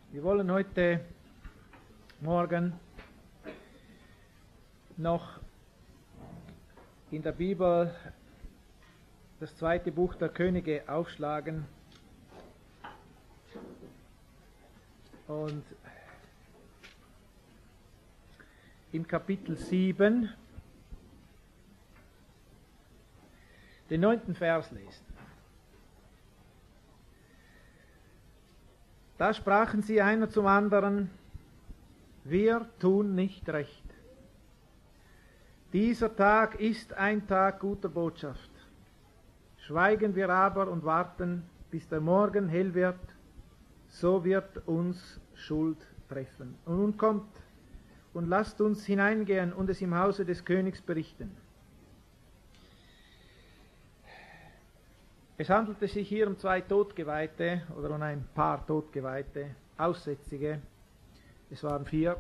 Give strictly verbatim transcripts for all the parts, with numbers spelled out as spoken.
Wir wollen heute Morgen noch in der Bibel das zweite Buch der Könige aufschlagen und im Kapitel sieben den neunten Vers lesen. Da sprachen sie einer zum anderen: Wir tun nicht recht. Dieser Tag ist ein Tag guter Botschaft. Schweigen wir aber und warten, bis der Morgen hell wird, so wird uns Schuld treffen. Und nun kommt und lasst uns hineingehen und es im Hause des Königs berichten. Es handelte sich hier um zwei Todgeweihte oder um ein paar Todgeweihte, Aussätzige. Es waren vier.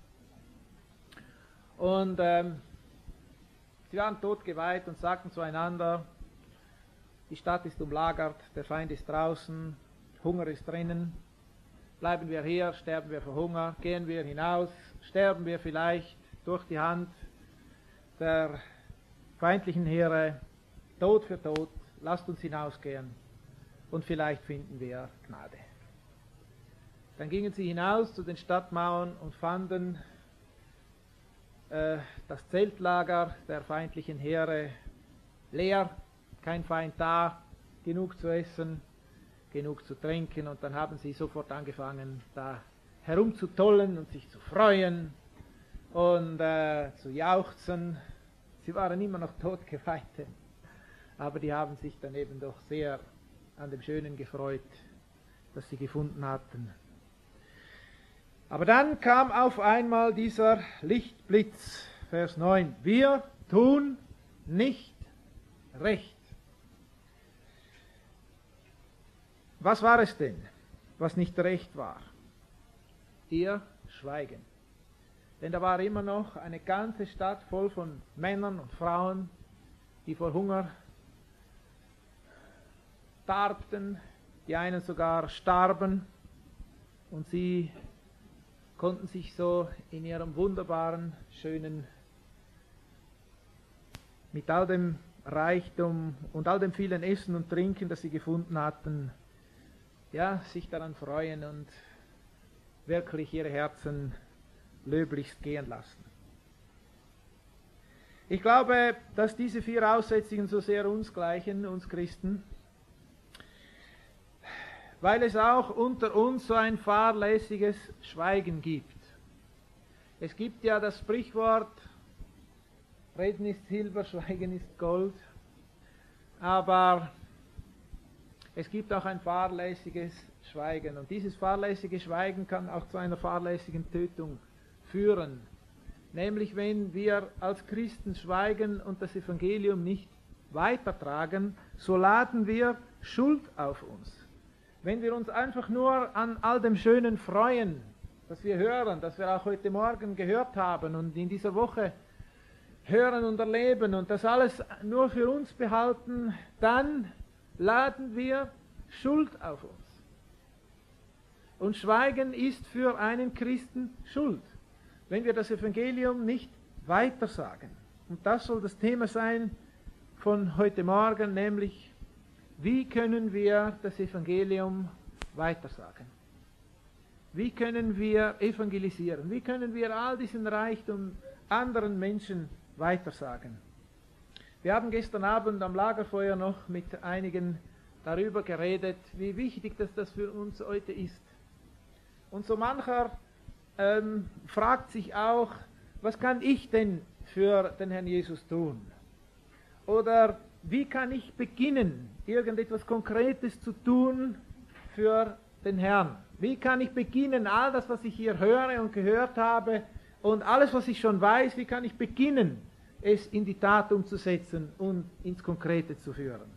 Und ähm, sie waren todgeweiht und sagten zueinander: Die Stadt ist umlagert, der Feind ist draußen, Hunger ist drinnen. Bleiben wir hier, sterben wir vor Hunger, gehen wir hinaus, sterben wir vielleicht durch die Hand der feindlichen Heere, Tod für Tod. Lasst uns hinausgehen und vielleicht finden wir Gnade. Dann gingen sie hinaus zu den Stadtmauern und fanden äh, das Zeltlager der feindlichen Heere leer, kein Feind da, genug zu essen, genug zu trinken, und dann haben sie sofort angefangen, da herumzutollen und sich zu freuen und äh, zu jauchzen. Sie waren immer noch Todgeweihte, aber die haben sich dann eben doch sehr an dem Schönen gefreut, das sie gefunden hatten. Aber dann kam auf einmal dieser Lichtblitz, Vers neun. Wir tun nicht recht. Was war es denn, was nicht recht war? Ihr Schweigen. Denn da war immer noch eine ganze Stadt voll von Männern und Frauen, die vor Hunger darbten, die einen sogar starben, und sie konnten sich so in ihrem wunderbaren, schönen, mit all dem Reichtum und all dem vielen Essen und Trinken, das sie gefunden hatten, ja, sich daran freuen und wirklich ihre Herzen löblichst gehen lassen. Ich glaube, dass diese vier Aussätzigen so sehr uns gleichen, uns Christen, weil es auch unter uns so ein fahrlässiges Schweigen gibt. Es gibt ja das Sprichwort: Reden ist Silber, Schweigen ist Gold. Aber es gibt auch ein fahrlässiges Schweigen. Und dieses fahrlässige Schweigen kann auch zu einer fahrlässigen Tötung führen. Nämlich wenn wir als Christen schweigen und das Evangelium nicht weitertragen, so laden wir Schuld auf uns. Wenn wir uns einfach nur an all dem Schönen freuen, das wir hören, das wir auch heute Morgen gehört haben und in dieser Woche hören und erleben, und das alles nur für uns behalten, dann laden wir Schuld auf uns. Und Schweigen ist für einen Christen Schuld, wenn wir das Evangelium nicht weitersagen. Und das soll das Thema sein von heute Morgen, nämlich: Wie können wir das Evangelium weitersagen? Wie können wir evangelisieren? Wie können wir all diesen Reichtum anderen Menschen weitersagen? Wir haben gestern Abend am Lagerfeuer noch mit einigen darüber geredet, wie wichtig das, das für uns heute ist. Und so mancher ähm, fragt sich auch: Was kann ich denn für den Herrn Jesus tun? Oder wie kann ich beginnen, irgendetwas Konkretes zu tun für den Herrn? Wie kann ich beginnen, all das, was ich hier höre und gehört habe und alles, was ich schon weiß, wie kann ich beginnen, es in die Tat umzusetzen und ins Konkrete zu führen?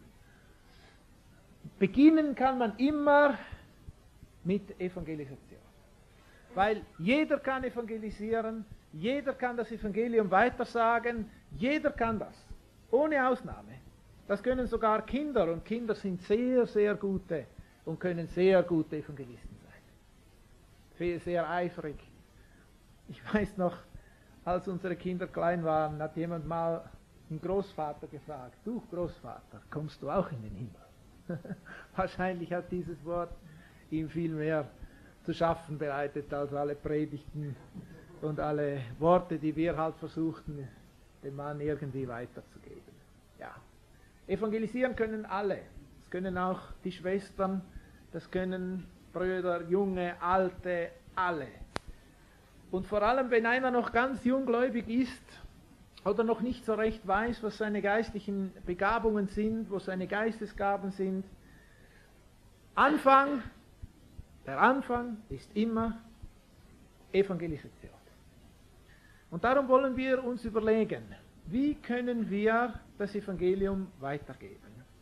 Beginnen kann man immer mit Evangelisation. Weil jeder kann evangelisieren, jeder kann das Evangelium weitersagen, jeder kann das, ohne Ausnahme. Das können sogar Kinder, und Kinder sind sehr, sehr gute und können sehr gute Evangelisten sein. sehr eifrig. Ich weiß noch, als unsere Kinder klein waren, hat jemand mal den Großvater gefragt, du Großvater, kommst du auch in den Himmel? Wahrscheinlich hat dieses Wort ihm viel mehr zu schaffen bereitet als alle Predigten und alle Worte, die wir halt versuchten, dem Mann irgendwie weiterzugeben. Ja. Evangelisieren können alle. Das können auch die Schwestern, das können Brüder, Junge, Alte, alle. Und vor allem, wenn einer noch ganz junggläubig ist oder noch nicht so recht weiß, was seine geistlichen Begabungen sind, wo seine Geistesgaben sind, Anfang, der Anfang ist immer Evangelisation. Und darum wollen wir uns überlegen, wie können wir das Evangelium weitergeben.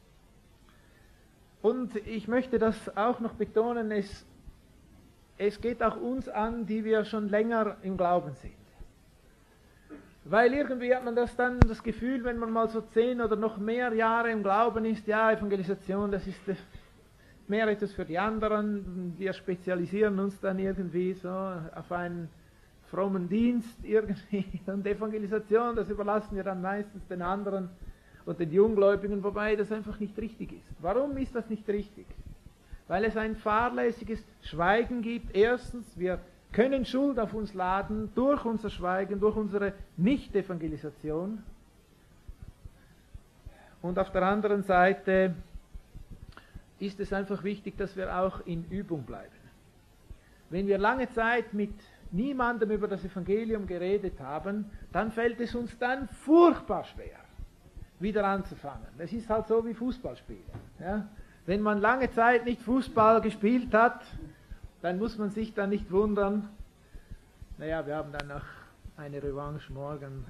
Und ich möchte das auch noch betonen, es, es geht auch uns an, die wir schon länger im Glauben sind. Weil irgendwie hat man das dann das Gefühl, wenn man mal so zehn oder noch mehr Jahre im Glauben ist, ja, Evangelisation, das ist mehr etwas für die anderen, wir spezialisieren uns dann irgendwie so auf einen frommen Dienst irgendwie und Evangelisation, das überlassen wir dann meistens den anderen und den Junggläubigen, wobei das einfach nicht richtig ist. Warum ist das nicht richtig? Weil es ein fahrlässiges Schweigen gibt. Erstens, wir können Schuld auf uns laden durch unser Schweigen, durch unsere Nicht-Evangelisation. Und auf der anderen Seite ist es einfach wichtig, dass wir auch in Übung bleiben. Wenn wir lange Zeit mit niemandem über das Evangelium geredet haben, dann fällt es uns dann furchtbar schwer, wieder anzufangen. Das ist halt so wie Fußballspielen. Ja? Wenn man lange Zeit nicht Fußball gespielt hat, dann muss man sich dann nicht wundern. Naja, wir haben dann noch eine Revanche morgen.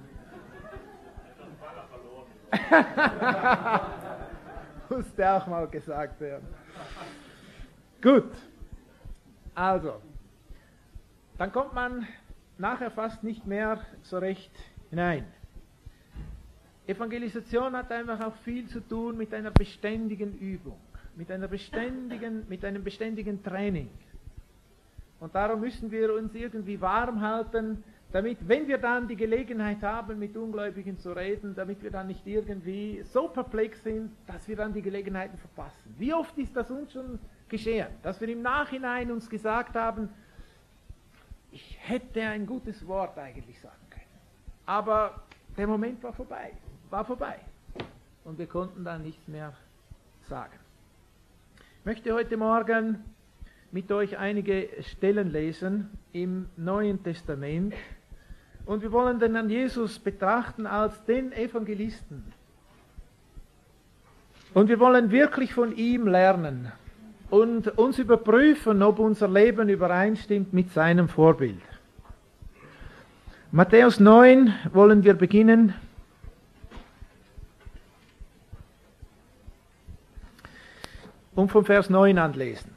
Musste auch mal gesagt werden. Gut, also, dann kommt man nachher fast nicht mehr so recht hinein. Evangelisation hat einfach auch viel zu tun mit einer beständigen Übung, mit einer beständigen, mit einem beständigen Training. Und darum müssen wir uns irgendwie warm halten, damit, wenn wir dann die Gelegenheit haben, mit Ungläubigen zu reden, damit wir dann nicht irgendwie so perplex sind, dass wir dann die Gelegenheiten verpassen. Wie oft ist das uns schon geschehen, dass wir im Nachhinein uns gesagt haben, ich hätte ein gutes Wort eigentlich sagen können, aber der Moment war vorbei, war vorbei und wir konnten dann nichts mehr sagen. Ich möchte heute Morgen mit euch einige Stellen lesen im Neuen Testament und wir wollen den Herrn Jesus betrachten als den Evangelisten und wir wollen wirklich von ihm lernen und uns überprüfen, ob unser Leben übereinstimmt mit seinem Vorbild. Matthäus neun wollen wir beginnen. Und vom Vers neun an lesen.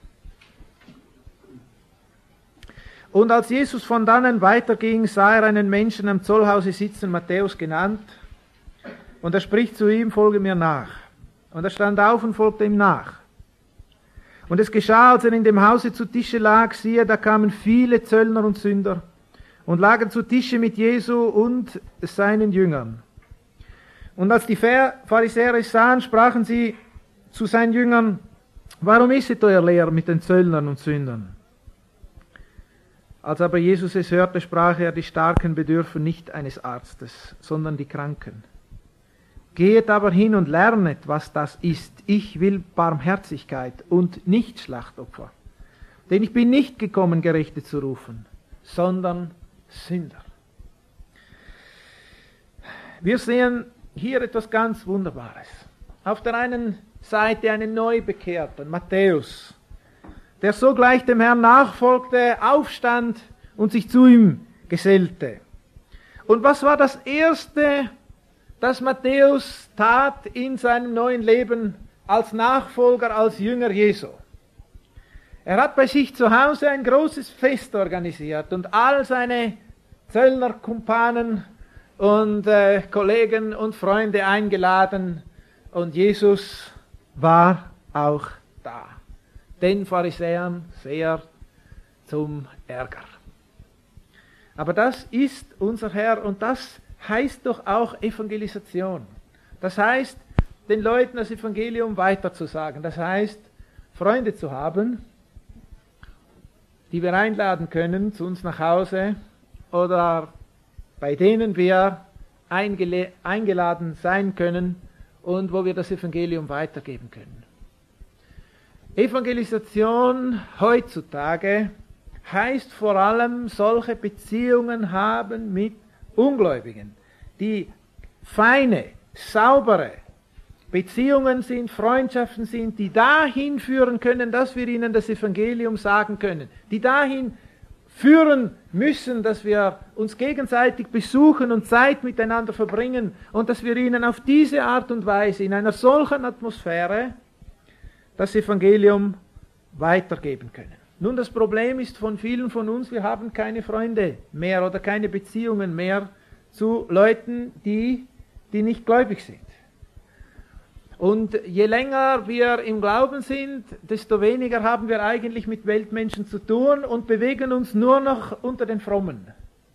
Und als Jesus von dannen weiterging, sah er einen Menschen am Zollhause sitzen, Matthäus genannt, und er spricht zu ihm, folge mir nach. Und er stand auf und folgte ihm nach. Und es geschah, als er in dem Hause zu Tische lag, siehe, da kamen viele Zöllner und Sünder und lagen zu Tische mit Jesu und seinen Jüngern. Und als die Pharisäer es sahen, sprachen sie zu seinen Jüngern, warum isset euer Lehrer mit den Zöllnern und Sündern? Als aber Jesus es hörte, sprach er, die Starken bedürfen nicht eines Arztes, sondern die Kranken. Geht aber hin und lernet, was das ist. Ich will Barmherzigkeit und nicht Schlachtopfer. Denn ich bin nicht gekommen, Gerechte zu rufen, sondern Sünder. Wir sehen hier etwas ganz Wunderbares. Auf der einen Seite einen Neubekehrten, Matthäus, der sogleich dem Herrn nachfolgte, aufstand und sich zu ihm gesellte. Und was war das Erste, das Matthäus tat in seinem neuen Leben als Nachfolger, als Jünger Jesu? Er hat bei sich zu Hause ein großes Fest organisiert und all seine Zöllnerkumpanen und äh, Kollegen und Freunde eingeladen und Jesus war auch da. Den Pharisäern sehr zum Ärger. Aber das ist unser Herr und das heißt doch auch Evangelisation. Das heißt, den Leuten das Evangelium weiterzusagen. Das heißt, Freunde zu haben, die wir einladen können zu uns nach Hause oder bei denen wir eingeladen sein können und wo wir das Evangelium weitergeben können. Evangelisation heutzutage heißt vor allem solche Beziehungen haben mit Ungläubigen, die feine, saubere Beziehungen sind, Freundschaften sind, die dahin führen können, dass wir ihnen das Evangelium sagen können, die dahin führen müssen, dass wir uns gegenseitig besuchen und Zeit miteinander verbringen und dass wir ihnen auf diese Art und Weise, in einer solchen Atmosphäre, das Evangelium weitergeben können. Nun, das Problem ist von vielen von uns, wir haben keine Freunde mehr oder keine Beziehungen mehr zu Leuten, die, die nicht gläubig sind. Und je länger wir im Glauben sind, desto weniger haben wir eigentlich mit Weltmenschen zu tun und bewegen uns nur noch unter den Frommen.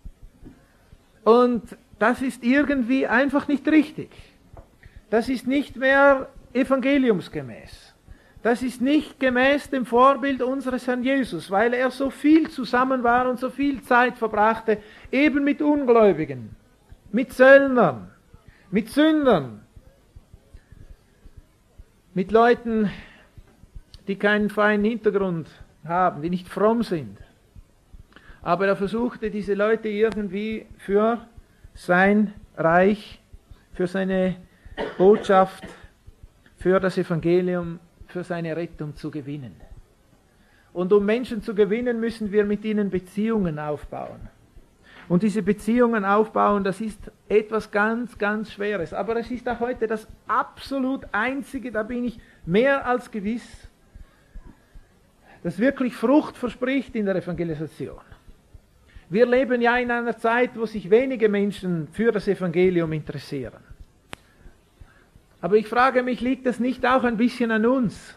Und das ist irgendwie einfach nicht richtig. Das ist nicht mehr evangeliumsgemäß. Das ist nicht gemäß dem Vorbild unseres Herrn Jesus, weil er so viel zusammen war und so viel Zeit verbrachte, eben mit Ungläubigen, mit Zöllnern, mit Sündern, mit Leuten, die keinen feinen Hintergrund haben, die nicht fromm sind. Aber er versuchte, diese Leute irgendwie für sein Reich, für seine Botschaft, für das Evangelium, für seine Rettung zu gewinnen. Und um Menschen zu gewinnen, müssen wir mit ihnen Beziehungen aufbauen. Und diese Beziehungen aufbauen, das ist etwas ganz, ganz Schweres. Aber es ist auch heute das absolut Einzige, da bin ich mehr als gewiss, das wirklich Frucht verspricht in der Evangelisation. Wir leben ja in einer Zeit, wo sich wenige Menschen für das Evangelium interessieren. Aber ich frage mich, liegt das nicht auch ein bisschen an uns?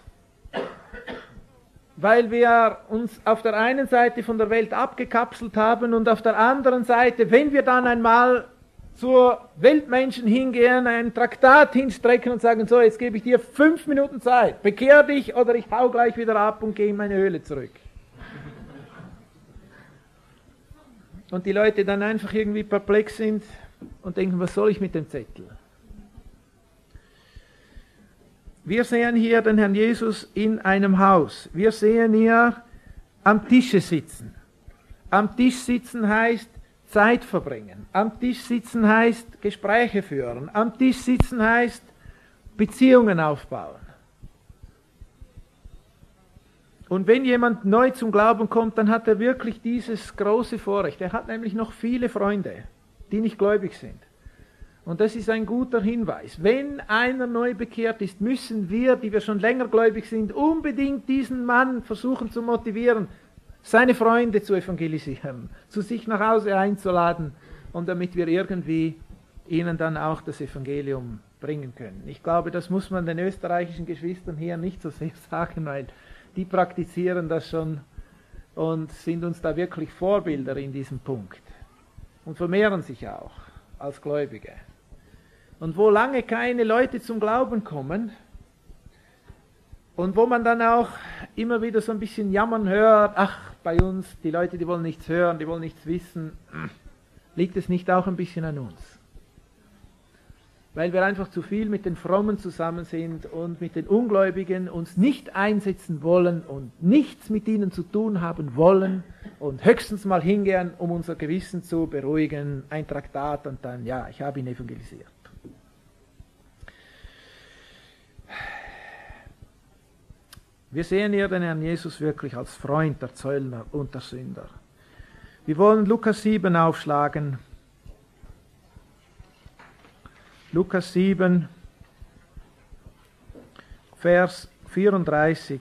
Weil wir uns auf der einen Seite von der Welt abgekapselt haben und auf der anderen Seite, wenn wir dann einmal zur Weltmenschen hingehen, ein Traktat hinstrecken und sagen, so, jetzt gebe ich dir fünf Minuten Zeit, bekehr dich oder ich hau gleich wieder ab und gehe in meine Höhle zurück. Und die Leute dann einfach irgendwie perplex sind und denken, was soll ich mit dem Zettel? Wir sehen hier den Herrn Jesus in einem Haus. Wir sehen hier am Tische sitzen. Am Tisch sitzen heißt Zeit verbringen. Am Tisch sitzen heißt Gespräche führen. Am Tisch sitzen heißt Beziehungen aufbauen. Und wenn jemand neu zum Glauben kommt, dann hat er wirklich dieses große Vorrecht. Er hat nämlich noch viele Freunde, die nicht gläubig sind. Und das ist ein guter Hinweis. Wenn einer neu bekehrt ist, müssen wir, die wir schon länger gläubig sind, unbedingt diesen Mann versuchen zu motivieren, seine Freunde zu evangelisieren, zu sich nach Hause einzuladen und damit wir irgendwie ihnen dann auch das Evangelium bringen können. Ich glaube, das muss man den österreichischen Geschwistern hier nicht so sehr sagen, weil die praktizieren das schon und sind uns da wirklich Vorbilder in diesem Punkt und vermehren sich auch als Gläubige. Und wo lange keine Leute zum Glauben kommen und wo man dann auch immer wieder so ein bisschen jammern hört, ach, bei uns, die Leute, die wollen nichts hören, die wollen nichts wissen, liegt es nicht auch ein bisschen an uns? Weil wir einfach zu viel mit den Frommen zusammen sind und mit den Ungläubigen uns nicht einsetzen wollen und nichts mit ihnen zu tun haben wollen und höchstens mal hingehen, um unser Gewissen zu beruhigen, ein Traktat und dann, ja, ich habe ihn evangelisiert. Wir sehen hier den Herrn Jesus wirklich als Freund der Zöllner und der Sünder. Wir wollen Lukas sieben aufschlagen. Lukas sieben, Vers vierunddreißig.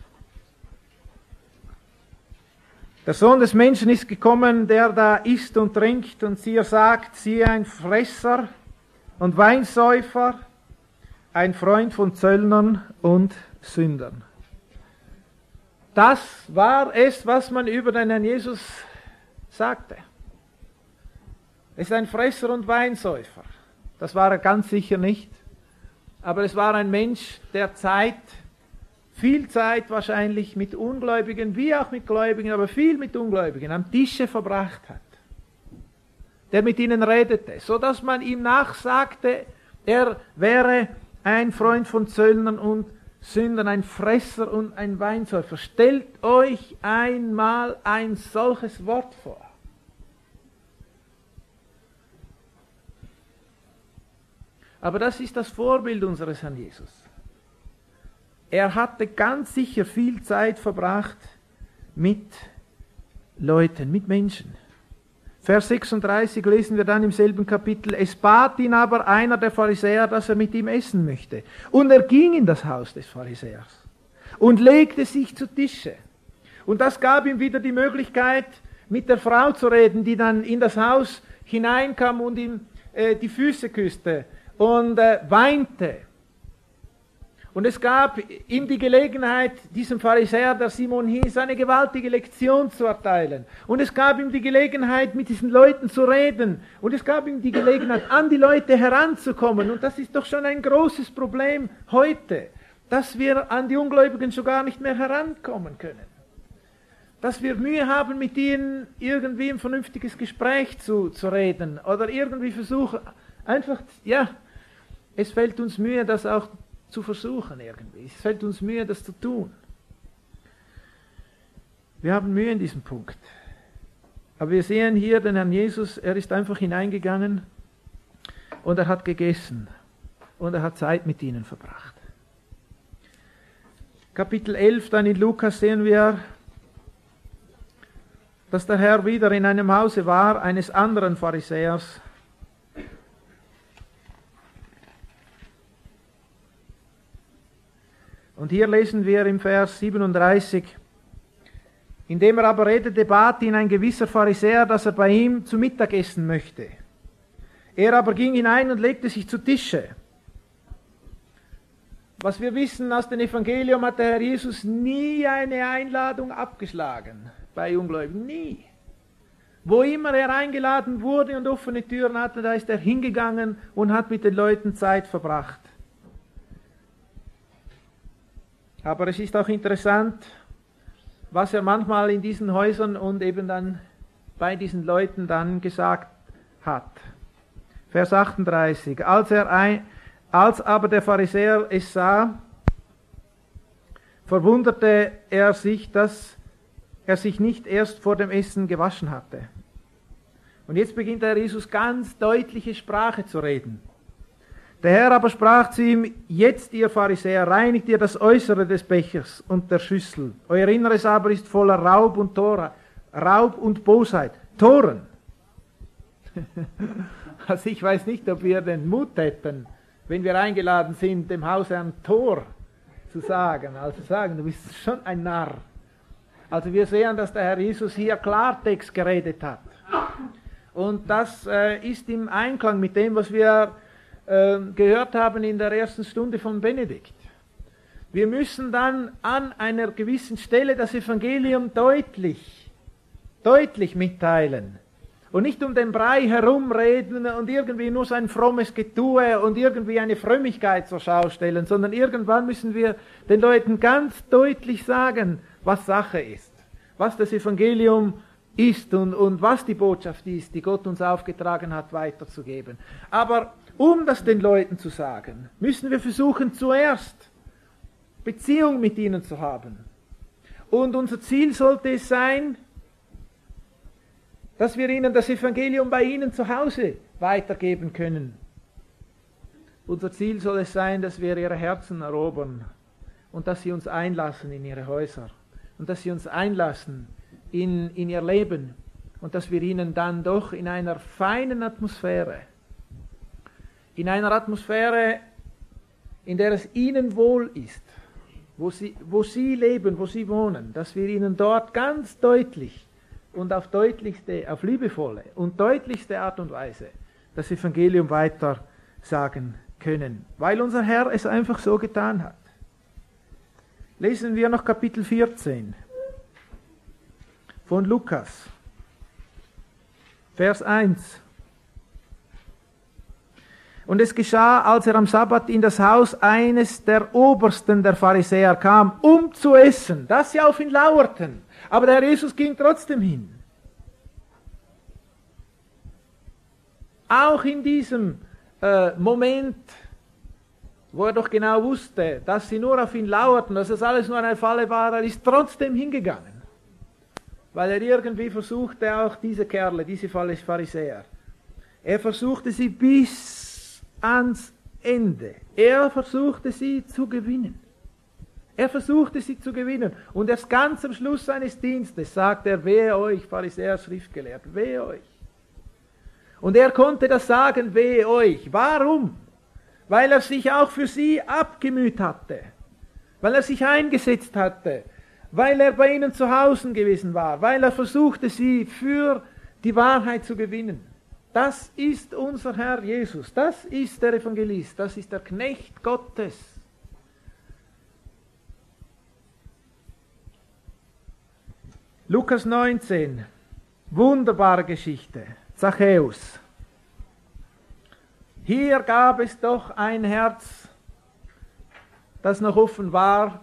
Der Sohn des Menschen ist gekommen, der da isst und trinkt, und siehe, sagt, siehe, ein Fresser und Weinsäufer, ein Freund von Zöllnern und Sündern. Das war es, was man über den Herrn Jesus sagte. Er ist ein Fresser und Weinsäufer. Das war er ganz sicher nicht. Aber es war ein Mensch, der Zeit, viel Zeit wahrscheinlich mit Ungläubigen, wie auch mit Gläubigen, aber viel mit Ungläubigen am Tische verbracht hat. Der mit ihnen redete, so dass man ihm nachsagte, er wäre ein Freund von Zöllnern und Sündern, ein Fresser und ein Weinsäufer. Stellt euch einmal ein solches Wort vor. Aber das ist das Vorbild unseres Herrn Jesus. Er hatte ganz sicher viel Zeit verbracht mit Leuten, mit Menschen. Vers sechsunddreißig lesen wir dann im selben Kapitel: Es bat ihn aber einer der Pharisäer, dass er mit ihm essen möchte. Und er ging in das Haus des Pharisäers und legte sich zu Tische. Und das gab ihm wieder die Möglichkeit, mit der Frau zu reden, die dann in das Haus hineinkam und ihm äh, die Füße küsste und äh, weinte. Und es gab ihm die Gelegenheit, diesem Pharisäer, der Simon hieß, eine gewaltige Lektion zu erteilen. Und es gab ihm die Gelegenheit, mit diesen Leuten zu reden. Und es gab ihm die Gelegenheit, an die Leute heranzukommen. Und das ist doch schon ein großes Problem heute, dass wir an die Ungläubigen schon gar nicht mehr herankommen können. Dass wir Mühe haben, mit ihnen irgendwie ein vernünftiges Gespräch zu, zu reden. Oder irgendwie versuchen, einfach, ja, es fällt uns Mühe, das auch zu versuchen irgendwie. Es fällt uns Mühe, das zu tun. Wir haben Mühe in diesem Punkt. Aber wir sehen hier den Herrn Jesus, er ist einfach hineingegangen und er hat gegessen und er hat Zeit mit ihnen verbracht. Kapitel elf, dann in Lukas sehen wir, dass der Herr wieder in einem Hause war, eines anderen Pharisäers. Und hier lesen wir im Vers siebenunddreißig: Indem er aber redete, bat ihn ein gewisser Pharisäer, dass er bei ihm zu Mittag essen möchte. Er aber ging hinein und legte sich zu Tische. Was wir wissen aus dem Evangelium, hat der Herr Jesus nie eine Einladung abgeschlagen bei Ungläubigen, nie. Wo immer er eingeladen wurde und offene Türen hatte, da ist er hingegangen und hat mit den Leuten Zeit verbracht. Aber es ist auch interessant, was er manchmal in diesen Häusern und eben dann bei diesen Leuten dann gesagt hat. Vers achtunddreißig. Als, er ein, als aber der Pharisäer es sah, verwunderte er sich, dass er sich nicht erst vor dem Essen gewaschen hatte. Und jetzt beginnt der Herr Jesus ganz deutliche Sprache zu reden. Der Herr aber sprach zu ihm: Jetzt, ihr Pharisäer, reinigt ihr das Äußere des Bechers und der Schüssel. Euer Inneres aber ist voller Raub und Tora, Raub und Bosheit. Toren. Also ich weiß nicht, ob wir den Mut hätten, wenn wir eingeladen sind, dem Hausherrn Tor zu sagen. Also sagen, du bist schon ein Narr. Also wir sehen, dass der Herr Jesus hier Klartext geredet hat. Und das äh, ist im Einklang mit dem, was wir gehört haben in der ersten Stunde von Benedikt. Wir müssen dann an einer gewissen Stelle das Evangelium deutlich, deutlich mitteilen und nicht um den Brei herumreden und irgendwie nur so ein frommes Getue und irgendwie eine Frömmigkeit zur Schau stellen, sondern irgendwann müssen wir den Leuten ganz deutlich sagen, was Sache ist, was das Evangelium ist und, und was die Botschaft ist, die Gott uns aufgetragen hat, weiterzugeben. Aber um das den Leuten zu sagen, müssen wir versuchen, zuerst Beziehung mit ihnen zu haben. Und unser Ziel sollte es sein, dass wir ihnen das Evangelium bei ihnen zu Hause weitergeben können. Unser Ziel soll es sein, dass wir ihre Herzen erobern und dass sie uns einlassen in ihre Häuser und dass sie uns einlassen in, in ihr Leben und dass wir ihnen dann doch in einer feinen Atmosphäre, in einer Atmosphäre, in der es ihnen wohl ist, wo sie, wo sie leben, wo sie wohnen, dass wir ihnen dort ganz deutlich und auf deutlichste, auf liebevolle und deutlichste Art und Weise das Evangelium weiter sagen können, weil unser Herr es einfach so getan hat. Lesen wir noch Kapitel vierzehn. von Lukas. Vers eins. Und es geschah, als er am Sabbat in das Haus eines der Obersten der Pharisäer kam, um zu essen, dass sie auf ihn lauerten. Aber der Herr Jesus ging trotzdem hin. Auch in diesem äh, Moment, wo er doch genau wusste, dass sie nur auf ihn lauerten, dass das alles nur eine Falle war, er ist trotzdem hingegangen. Weil er irgendwie versuchte, auch diese Kerle, diese Pharisäer, er versuchte sie bis ans Ende. Er versuchte sie zu gewinnen. Er versuchte sie zu gewinnen. Und erst ganz am Schluss seines Dienstes sagt er, wehe euch, Pharisäer, Schriftgelehrten, wehe euch. Und er konnte das sagen, wehe euch. Warum? Weil er sich auch für sie abgemüht hatte. Weil er sich eingesetzt hatte. Weil er bei ihnen zu Hause gewesen war. Weil er versuchte, sie für die Wahrheit zu gewinnen. Das ist unser Herr Jesus, das ist der Evangelist, das ist der Knecht Gottes. Lukas neunzehn, wunderbare Geschichte, Zachäus. Hier gab es doch ein Herz, das noch offen war.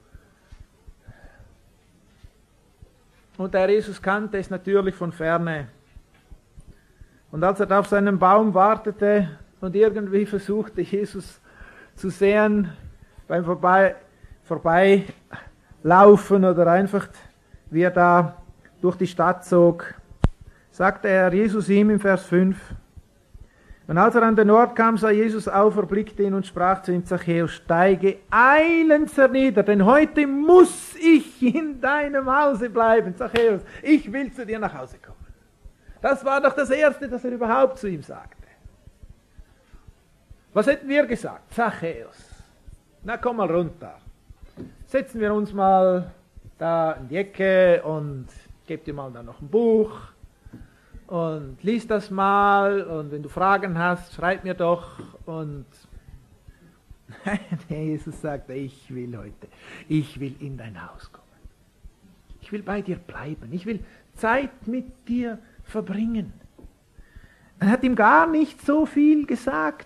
Und der Jesus kannte es natürlich von ferne. Und als er da auf seinem Baum wartete und irgendwie versuchte, Jesus zu sehen, beim Vorbei, Vorbeilaufen oder einfach, wie er da durch die Stadt zog, sagte er Jesus ihm im Vers fünf, und als er an den Ort kam, sah Jesus auf, erblickte ihn und sprach zu ihm, Zachäus, steige eilends hernieder, denn heute muss ich in deinem Hause bleiben. Zachäus, ich will zu dir nach Hause kommen. Das war doch das Erste, das er überhaupt zu ihm sagte. Was hätten wir gesagt? Zachäus, na komm mal runter. Setzen wir uns mal da in die Ecke und gib dir mal da noch ein Buch und lies das mal und wenn du Fragen hast, schreib mir doch. Und Jesus sagte, ich will heute, ich will in dein Haus kommen. Ich will bei dir bleiben. Ich will Zeit mit dir verbringen. Er hat ihm gar nicht so viel gesagt.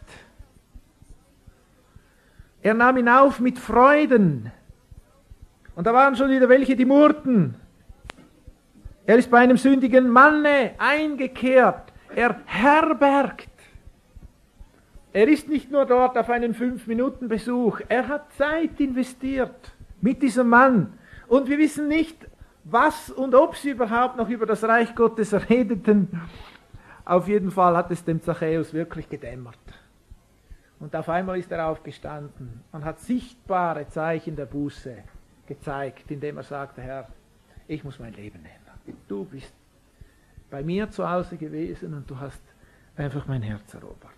Er nahm ihn auf mit Freuden. Und da waren schon wieder welche, die murrten. Er ist bei einem sündigen Manne eingekehrt. Er herbergt. Er ist nicht nur dort auf einen fünf-Minuten-Besuch. Er hat Zeit investiert mit diesem Mann. Und wir wissen nicht, was und ob sie überhaupt noch über das Reich Gottes redeten. Auf jeden Fall hat es dem Zachäus wirklich gedämmert. Und auf einmal ist er aufgestanden und hat sichtbare Zeichen der Buße gezeigt, indem er sagte, Herr, ich muss mein Leben nehmen. Du bist bei mir zu Hause gewesen und du hast einfach mein Herz erobert.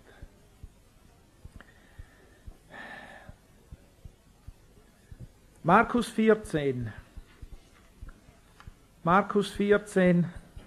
Markus vierzehn. Markus vierzehn,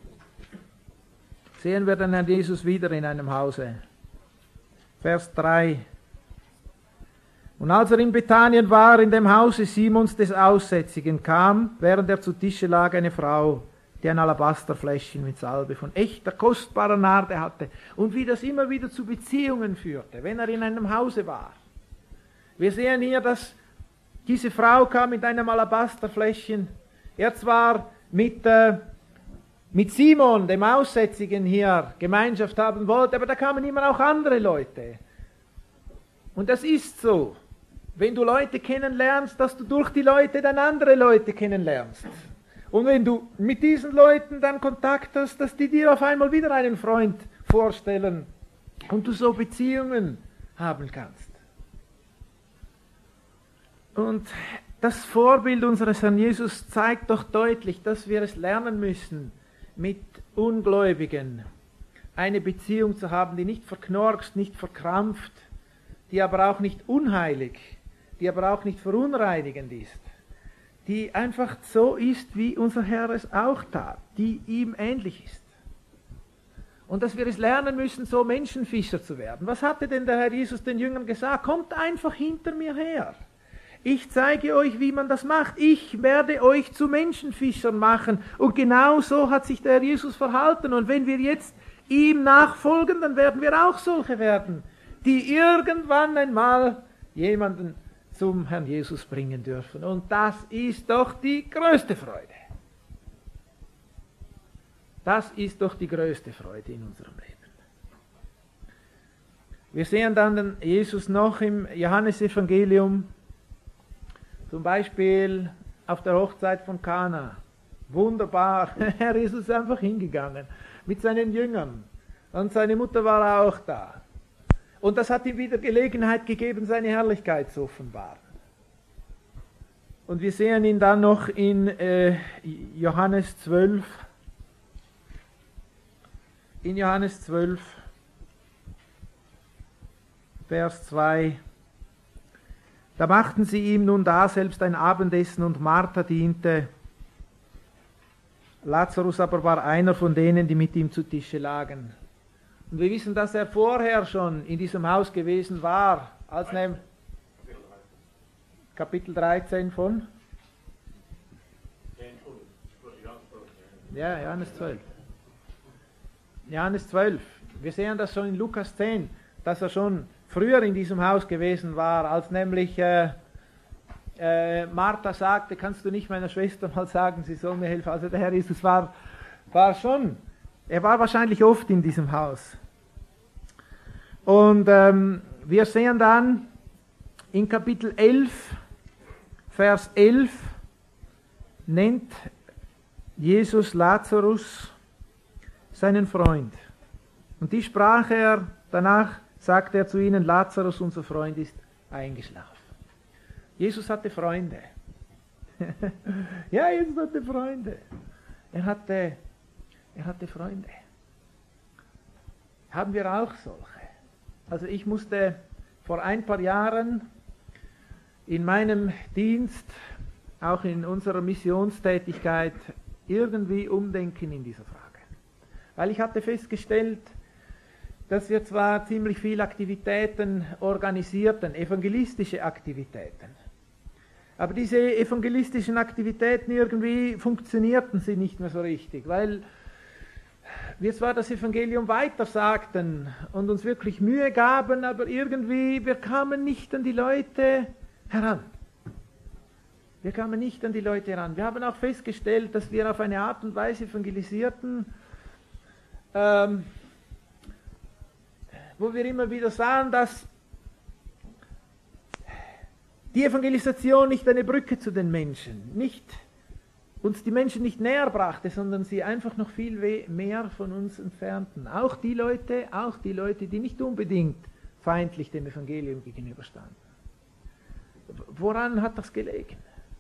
sehen wir den Herrn Jesus wieder in einem Hause. Vers drei. Und als er in Bethanien war, in dem Hause Simons des Aussätzigen, kam, während er zu Tische lag, eine Frau, die ein Alabasterfläschchen mit Salbe von echter, kostbarer Narde hatte und wie das immer wieder zu Beziehungen führte, wenn er in einem Hause war. Wir sehen hier, dass diese Frau kam mit einem Alabasterfläschchen. Er zwar mit, äh, mit Simon, dem Aussätzigen, hier Gemeinschaft haben wollte, aber da kamen immer auch andere Leute. Und das ist so, wenn du Leute kennenlernst, dass du durch die Leute dann andere Leute kennenlernst. Und wenn du mit diesen Leuten dann Kontakt hast, dass die dir auf einmal wieder einen Freund vorstellen und du so Beziehungen haben kannst. Und das Vorbild unseres Herrn Jesus zeigt doch deutlich, dass wir es lernen müssen, mit Ungläubigen eine Beziehung zu haben, die nicht verknorkst, nicht verkrampft, die aber auch nicht unheilig, die aber auch nicht verunreinigend ist, die einfach so ist, wie unser Herr es auch tat, die ihm ähnlich ist. Und dass wir es lernen müssen, so Menschenfischer zu werden. Was hatte denn der Herr Jesus den Jüngern gesagt? Kommt einfach hinter mir her. Ich zeige euch, wie man das macht. Ich werde euch zu Menschenfischern machen. Und genau so hat sich der Jesus verhalten. Und wenn wir jetzt ihm nachfolgen, dann werden wir auch solche werden, die irgendwann einmal jemanden zum Herrn Jesus bringen dürfen. Und das ist doch die größte Freude. Das ist doch die größte Freude in unserem Leben. Wir sehen dann den Jesus noch im Johannesevangelium, zum Beispiel auf der Hochzeit von Kana. Wunderbar, Herr Jesus ist einfach hingegangen mit seinen Jüngern und seine Mutter war auch da. Und das hat ihm wieder Gelegenheit gegeben, seine Herrlichkeit zu offenbaren. Und wir sehen ihn dann noch in äh, Johannes zwölf. In Johannes zwölf, Vers zwei. Da machten sie ihm nun da selbst ein Abendessen und Martha diente. Lazarus aber war einer von denen, die mit ihm zu Tische lagen. Und wir wissen, dass er vorher schon in diesem Haus gewesen war, als nem Kapitel dreizehn von? Ja, Johannes zwölf. Johannes zwölf. Wir sehen das schon in Lukas zehn, dass er schon früher in diesem Haus gewesen war, als nämlich äh, äh, Martha sagte, kannst du nicht meiner Schwester mal sagen, sie soll mir helfen. Also der Herr Jesus war, war schon, er war wahrscheinlich oft in diesem Haus. Und ähm, wir sehen dann in Kapitel elf, Vers elf, nennt Jesus Lazarus seinen Freund. Und die sprach er, danach sagt er zu ihnen, Lazarus, unser Freund, ist eingeschlafen. Jesus hatte Freunde. Ja, Jesus hatte Freunde. Er hatte, er hatte Freunde. Haben wir auch solche? Also ich musste vor ein paar Jahren in meinem Dienst, auch in unserer Missionstätigkeit, irgendwie umdenken in dieser Frage. Weil ich hatte festgestellt, dass wir zwar ziemlich viele Aktivitäten organisierten, evangelistische Aktivitäten, aber diese evangelistischen Aktivitäten irgendwie funktionierten sie nicht mehr so richtig, weil wir zwar das Evangelium weitersagten und uns wirklich Mühe gaben, aber irgendwie, wir kamen nicht an die Leute heran. Wir kamen nicht an die Leute heran. Wir haben auch festgestellt, dass wir auf eine Art und Weise evangelisierten, ähm, wo wir immer wieder sahen, dass die Evangelisation nicht eine Brücke zu den Menschen, nicht uns die Menschen nicht näher brachte, sondern sie einfach noch viel mehr von uns entfernten. Auch die Leute, auch die Leute, die nicht unbedingt feindlich dem Evangelium gegenüberstanden. Woran hat das gelegen?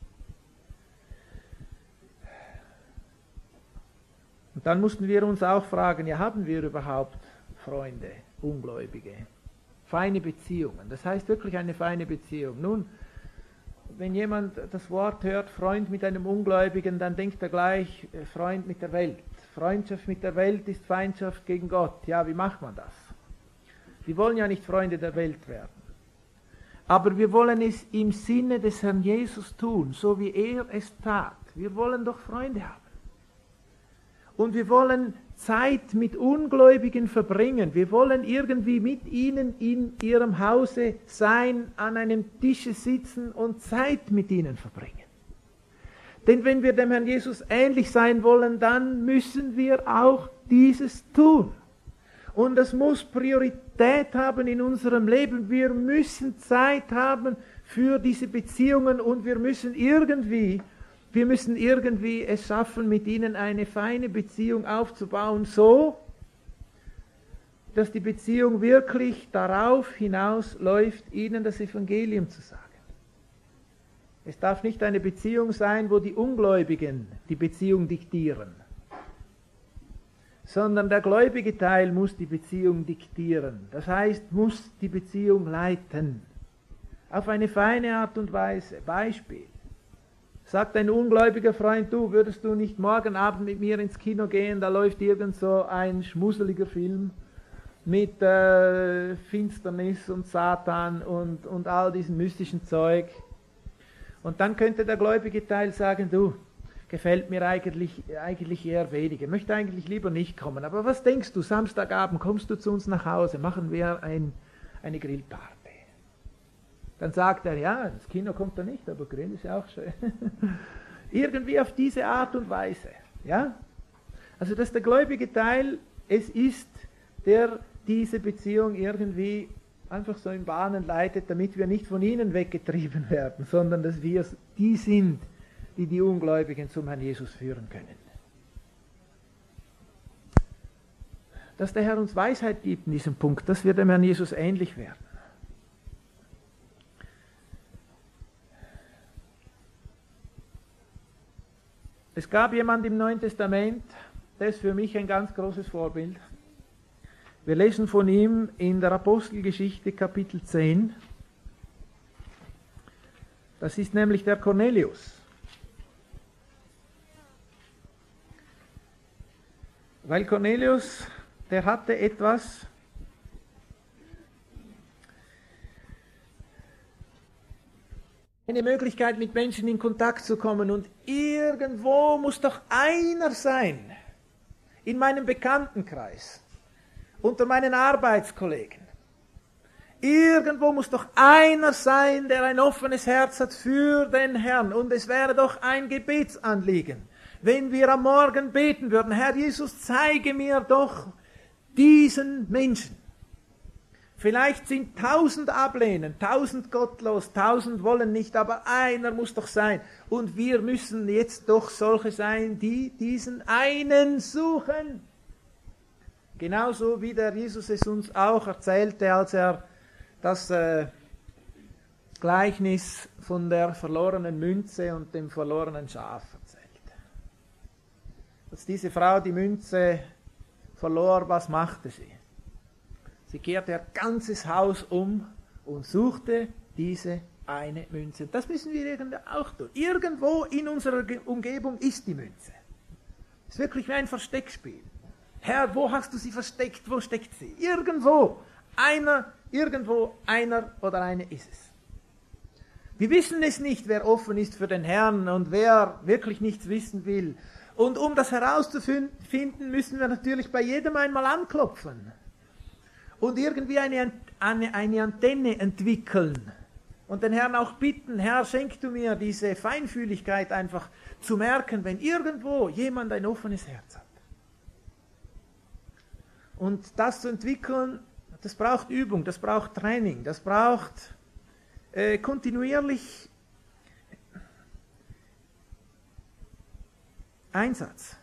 Und dann mussten wir uns auch fragen, ja, haben wir überhaupt Freunde, Ungläubige? Feine Beziehungen, das heißt wirklich eine feine Beziehung. Nun, wenn jemand das Wort hört, Freund mit einem Ungläubigen, dann denkt er gleich, Freund mit der Welt. Freundschaft mit der Welt ist Feindschaft gegen Gott. Ja, wie macht man das? Wir wollen ja nicht Freunde der Welt werden. Aber wir wollen es im Sinne des Herrn Jesus tun, so wie er es tat. Wir wollen doch Freunde haben. Und wir wollen Zeit mit Ungläubigen verbringen. Wir wollen irgendwie mit ihnen in ihrem Hause sein, an einem Tische sitzen und Zeit mit ihnen verbringen. Denn wenn wir dem Herrn Jesus ähnlich sein wollen, dann müssen wir auch dieses tun. Und das muss Priorität haben in unserem Leben. Wir müssen Zeit haben für diese Beziehungen und wir müssen irgendwie Wir müssen irgendwie es schaffen, mit ihnen eine feine Beziehung aufzubauen, so, dass die Beziehung wirklich darauf hinausläuft, ihnen das Evangelium zu sagen. Es darf nicht eine Beziehung sein, wo die Ungläubigen die Beziehung diktieren, sondern der gläubige Teil muss die Beziehung diktieren. Das heißt, muss die Beziehung leiten. Auf eine feine Art und Weise. Beispiel. Sagt ein ungläubiger Freund, du, würdest du nicht morgen Abend mit mir ins Kino gehen, da läuft irgend so ein schmusseliger Film mit äh, Finsternis und Satan und, und all diesem mystischen Zeug. Und dann könnte der gläubige Teil sagen, du, gefällt mir eigentlich, eigentlich eher weniger, möchte eigentlich lieber nicht kommen. Aber was denkst du, Samstagabend kommst du zu uns nach Hause, machen wir ein, eine Grillparty. Dann sagt er, ja, ins Kino kommt er nicht, aber Grill ist ja auch schön. Irgendwie auf diese Art und Weise. Ja? Also dass der gläubige Teil es ist, der diese Beziehung irgendwie einfach so in Bahnen leitet, damit wir nicht von ihnen weggetrieben werden, sondern dass wir die sind, die die Ungläubigen zum Herrn Jesus führen können. Dass der Herr uns Weisheit gibt in diesem Punkt, dass wir dem Herrn Jesus ähnlich werden. Es gab jemand im Neuen Testament, der ist für mich ein ganz großes Vorbild. Wir lesen von ihm in der Apostelgeschichte Kapitel zehn. Das ist nämlich der Cornelius. Weil Cornelius, der hatte etwas, eine Möglichkeit, mit Menschen in Kontakt zu kommen. Und irgendwo muss doch einer sein, in meinem Bekanntenkreis, unter meinen Arbeitskollegen. Irgendwo muss doch einer sein, der ein offenes Herz hat für den Herrn. Und es wäre doch ein Gebetsanliegen, wenn wir am Morgen beten würden, Herr Jesus, zeige mir doch diesen Menschen. Vielleicht sind tausend ablehnen, tausend gottlos, tausend wollen nicht, aber einer muss doch sein. Und wir müssen jetzt doch solche sein, die diesen einen suchen. Genauso wie der Jesus es uns auch erzählte, als er das äh, Gleichnis von der verlorenen Münze und dem verlorenen Schaf erzählt. Als diese Frau die Münze verlor, was machte sie? Sie kehrte ihr ganzes Haus um und suchte diese eine Münze. Das müssen wir irgendwie auch tun. Irgendwo in unserer Umgebung ist die Münze. Es ist wirklich wie ein Versteckspiel. Herr, wo hast du sie versteckt? Wo steckt sie? Irgendwo. Einer, irgendwo, einer oder eine ist es. Wir wissen es nicht, wer offen ist für den Herrn und wer wirklich nichts wissen will. Und um das herauszufinden, müssen wir natürlich bei jedem einmal anklopfen. Und irgendwie eine, eine, eine Antenne entwickeln. Und den Herrn auch bitten, Herr, schenk du mir diese Feinfühligkeit einfach zu merken, wenn irgendwo jemand ein offenes Herz hat. Und das zu entwickeln, das braucht Übung, das braucht Training, das braucht äh, kontinuierlich Einsatz.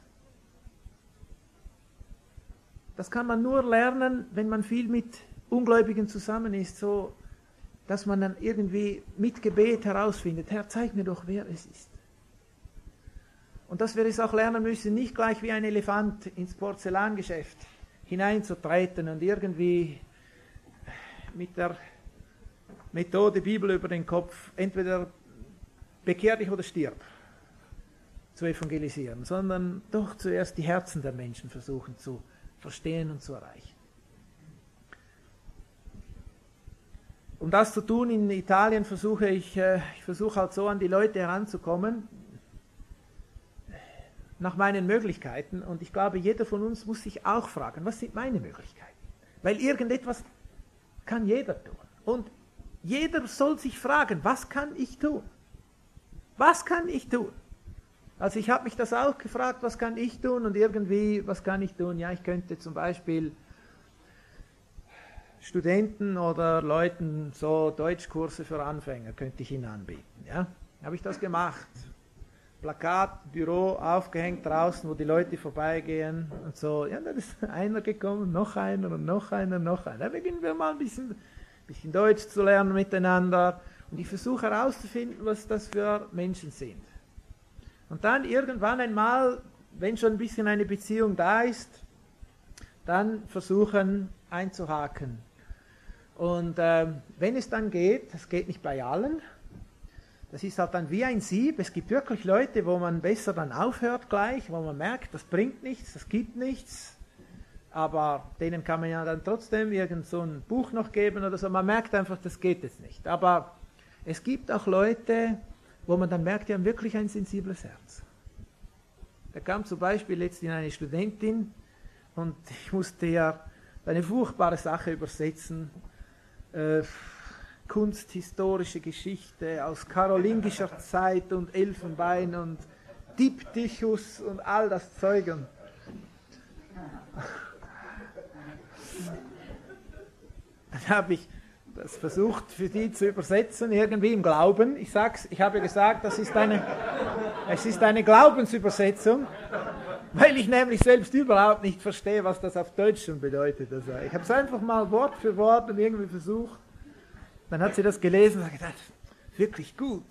Das kann man nur lernen, wenn man viel mit Ungläubigen zusammen ist, so dass man dann irgendwie mit Gebet herausfindet, Herr, zeig mir doch, wer es ist. Und dass wir es auch lernen müssen, nicht gleich wie ein Elefant ins Porzellangeschäft hineinzutreten und irgendwie mit der Methode Bibel über den Kopf entweder bekehr dich oder stirb zu evangelisieren, sondern doch zuerst die Herzen der Menschen versuchen zu verstehen und zu erreichen. Um das zu tun, in Italien versuche ich, ich versuche halt so an die Leute heranzukommen, nach meinen Möglichkeiten. Und ich glaube, jeder von uns muss sich auch fragen, was sind meine Möglichkeiten? Weil irgendetwas kann jeder tun. Und jeder soll sich fragen, was kann ich tun? Was kann ich tun? Also ich habe mich das auch gefragt, was kann ich tun? Und irgendwie, was kann ich tun? Ja, ich könnte zum Beispiel Studenten oder Leuten so Deutschkurse für Anfänger, könnte ich ihnen anbieten. Ja? Habe ich das gemacht. Plakat, Büro aufgehängt draußen, wo die Leute vorbeigehen und so. Ja, da ist einer gekommen, noch einer und noch einer, noch einer. Da beginnen wir mal ein bisschen, bisschen Deutsch zu lernen miteinander. Und ich versuche herauszufinden, was das für Menschen sind. Und dann irgendwann einmal, wenn schon ein bisschen eine Beziehung da ist, dann versuchen einzuhaken. Und äh, wenn es dann geht, das geht nicht bei allen, das ist halt dann wie ein Sieb. Es gibt wirklich Leute, wo man besser dann aufhört gleich, wo man merkt, das bringt nichts, das gibt nichts. Aber denen kann man ja dann trotzdem irgend so ein Buch noch geben oder so. Man merkt einfach, das geht jetzt nicht. Aber es gibt auch Leute, wo man dann merkt, die haben wirklich ein sensibles Herz. Da kam zum Beispiel letztens eine Studentin und ich musste ja eine furchtbare Sache übersetzen, äh, kunsthistorische Geschichte aus karolingischer Zeit und Elfenbein und Diptychus und all das Zeug. Und dann habe ich das versucht für die zu übersetzen, irgendwie im Glauben. Ich sag's, ich habe gesagt, das ist eine, es ist eine Glaubensübersetzung, weil ich nämlich selbst überhaupt nicht verstehe, was das auf Deutsch schon bedeutet. Also ich habe es einfach mal Wort für Wort und irgendwie versucht. Dann hat sie das gelesen und hat gedacht, wirklich gut.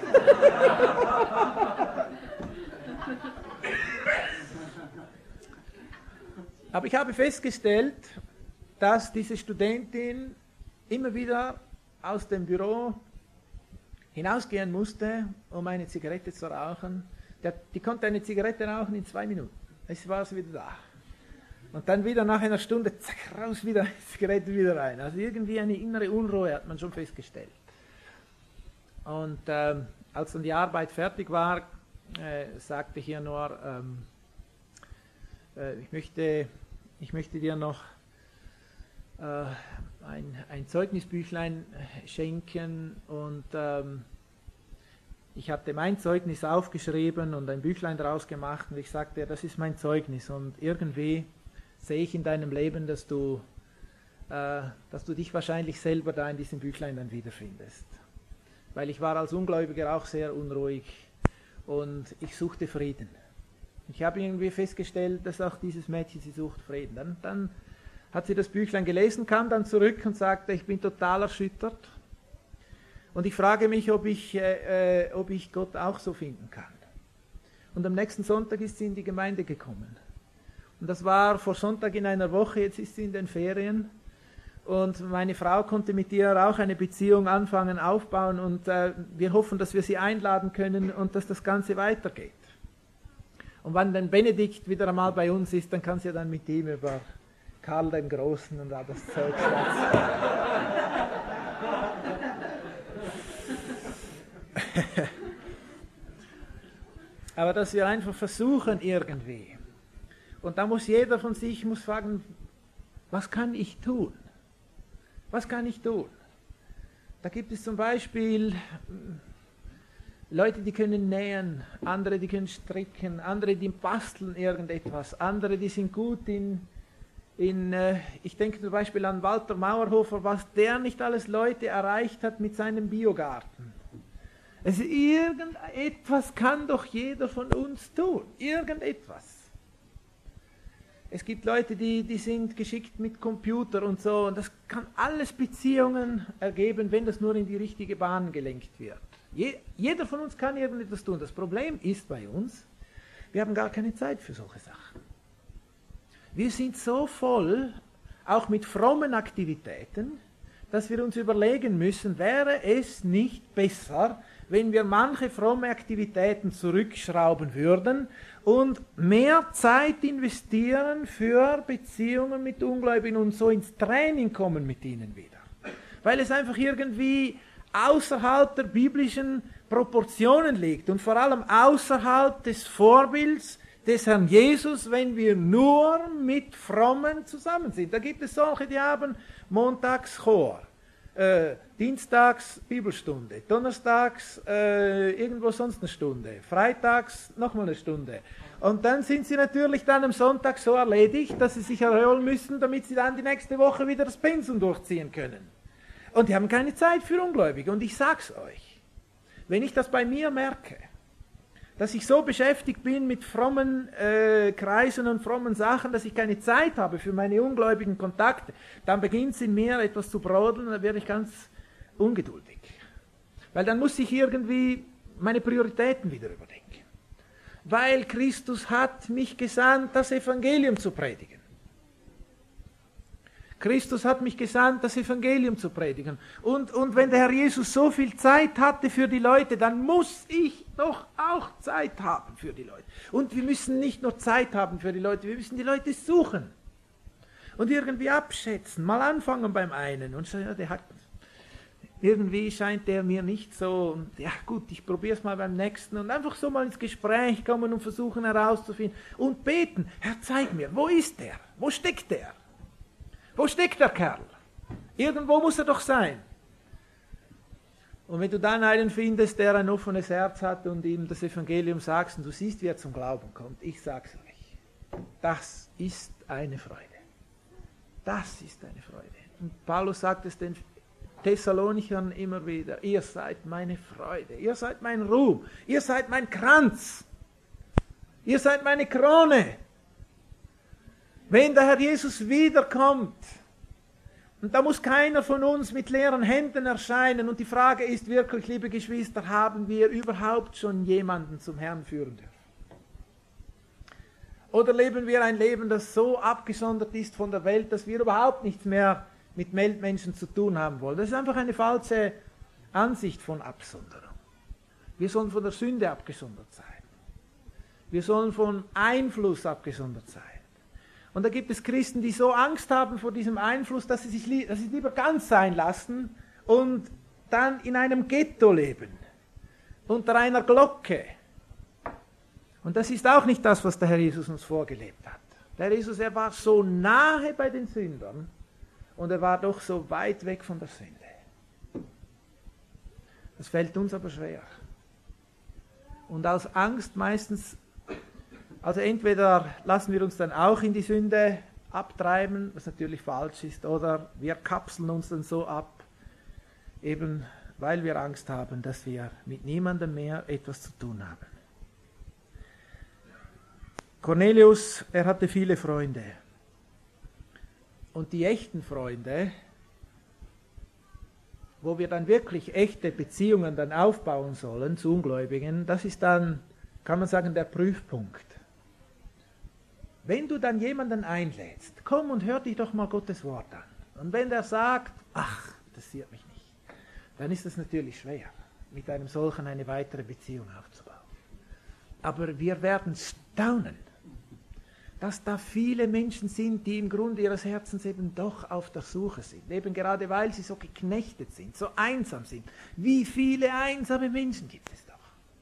Aber ich habe festgestellt, dass diese Studentin immer wieder aus dem Büro hinausgehen musste, um eine Zigarette zu rauchen. Der, die konnte eine Zigarette rauchen in zwei Minuten. Es war sie wieder da. Und dann wieder nach einer Stunde, zack, raus, wieder eine Zigarette wieder rein. Also irgendwie eine innere Unruhe hat man schon festgestellt. Und ähm, als dann die Arbeit fertig war, äh, sagte ich ihr nur, ähm, äh, ich, möchte, ich möchte dir noch äh, ein, ein Zeugnisbüchlein schenken und ähm, ich hatte mein Zeugnis aufgeschrieben und ein Büchlein daraus gemacht und ich sagte, das ist mein Zeugnis und irgendwie sehe ich in deinem Leben, dass du, äh, dass du dich wahrscheinlich selber da in diesem Büchlein dann wiederfindest. Weil ich war als Ungläubiger auch sehr unruhig und ich suchte Frieden. Ich habe irgendwie festgestellt, dass auch dieses Mädchen, sie sucht Frieden. Dann, dann hat sie das Büchlein gelesen, kam dann zurück und sagte, ich bin total erschüttert. Und ich frage mich, ob ich, äh, ob ich Gott auch so finden kann. Und am nächsten Sonntag ist sie in die Gemeinde gekommen. Und das war vor Sonntag in einer Woche, jetzt ist sie in den Ferien. Und meine Frau konnte mit ihr auch eine Beziehung anfangen, aufbauen. Und äh, wir hoffen, dass wir sie einladen können und dass das Ganze weitergeht. Und wenn dann Benedikt wieder einmal bei uns ist, dann kann sie dann mit ihm über Karl den Großen und all das Zeug schwatzen. Aber dass wir einfach versuchen irgendwie. Und da muss jeder von sich muss fragen, was kann ich tun? Was kann ich tun? Da gibt es zum Beispiel Leute, die können nähen, andere, die können stricken, andere, die basteln irgendetwas, andere, die sind gut in, in äh, ich denke zum Beispiel an Walter Mauerhofer, was der nicht alles Leute erreicht hat mit seinem Biogarten. Also irgendetwas kann doch jeder von uns tun, irgendetwas. Es gibt Leute, die, die sind geschickt mit Computer und so, und das kann alles Beziehungen ergeben, wenn das nur in die richtige Bahn gelenkt wird. Je, jeder von uns kann irgendetwas tun. Das Problem ist bei uns, wir haben gar keine Zeit für solche Sachen. Wir sind so voll, auch mit frommen Aktivitäten, dass wir uns überlegen müssen, wäre es nicht besser, wenn wir manche fromme Aktivitäten zurückschrauben würden und mehr Zeit investieren für Beziehungen mit Ungläubigen und so ins Training kommen mit ihnen wieder. Weil es einfach irgendwie außerhalb der biblischen Proportionen liegt und vor allem außerhalb des Vorbilds des Herrn Jesus, wenn wir nur mit Frommen zusammen sind. Da gibt es solche, die haben montags Chor, äh, dienstags Bibelstunde, donnerstags äh, irgendwo sonst eine Stunde, freitags nochmal eine Stunde. Und dann sind sie natürlich dann am Sonntag so erledigt, dass sie sich erholen müssen, damit sie dann die nächste Woche wieder das Pensum durchziehen können. Und die haben keine Zeit für Ungläubige. Und ich sag's euch, wenn ich das bei mir merke, dass ich so beschäftigt bin mit frommen äh, Kreisen und frommen Sachen, dass ich keine Zeit habe für meine ungläubigen Kontakte, dann beginnt es in mir etwas zu brodeln und dann werde ich ganz ungeduldig. Weil dann muss ich irgendwie meine Prioritäten wieder überdenken. Weil Christus hat mich gesandt, das Evangelium zu predigen. Christus hat mich gesandt, das Evangelium zu predigen. Und, und wenn der Herr Jesus so viel Zeit hatte für die Leute, dann muss ich doch auch Zeit haben für die Leute. Und wir müssen nicht nur Zeit haben für die Leute, wir müssen die Leute suchen und irgendwie abschätzen. Mal anfangen beim einen und sagen, ja, der hat, irgendwie scheint der mir nicht so, und ja gut, ich probiere es mal beim nächsten und einfach so mal ins Gespräch kommen und versuchen herauszufinden und beten, Herr, zeig mir, wo ist der? Wo steckt der? Wo steckt der Kerl? Irgendwo muss er doch sein. Und wenn du dann einen findest, der ein offenes Herz hat und ihm das Evangelium sagst und du siehst, wie er zum Glauben kommt, ich sag's euch, das ist eine Freude. Das ist eine Freude. Und Paulus sagt es den Thessalonichern immer wieder, ihr seid meine Freude, ihr seid mein Ruhm, ihr seid mein Kranz, ihr seid meine Krone. Wenn der Herr Jesus wiederkommt, und da muss keiner von uns mit leeren Händen erscheinen, und die Frage ist wirklich, liebe Geschwister, haben wir überhaupt schon jemanden zum Herrn führen dürfen? Oder leben wir ein Leben, das so abgesondert ist von der Welt, dass wir überhaupt nichts mehr mit Weltmenschen zu tun haben wollen? Das ist einfach eine falsche Ansicht von Absonderung. Wir sollen von der Sünde abgesondert sein. Wir sollen von Einfluss abgesondert sein. Und da gibt es Christen, die so Angst haben vor diesem Einfluss, dass sie sich dass sie es lieber ganz sein lassen und dann in einem Ghetto leben, unter einer Glocke. Und das ist auch nicht das, was der Herr Jesus uns vorgelebt hat. Der Herr Jesus, er war so nahe bei den Sündern und er war doch so weit weg von der Sünde. Das fällt uns aber schwer. Und aus Angst meistens, also entweder lassen wir uns dann auch in die Sünde abtreiben, was natürlich falsch ist, oder wir kapseln uns dann so ab, eben weil wir Angst haben, dass wir mit niemandem mehr etwas zu tun haben. Cornelius, er hatte viele Freunde. Und die echten Freunde, wo wir dann wirklich echte Beziehungen dann aufbauen sollen zu Ungläubigen, das ist dann, kann man sagen, der Prüfpunkt. Wenn du dann jemanden einlädst, komm und hör dich doch mal Gottes Wort an. Und wenn der sagt, ach, interessiert mich nicht, dann ist es natürlich schwer, mit einem solchen eine weitere Beziehung aufzubauen. Aber wir werden staunen, dass da viele Menschen sind, die im Grunde ihres Herzens eben doch auf der Suche sind. Eben gerade weil sie so geknechtet sind, so einsam sind. Wie viele einsame Menschen gibt es doch?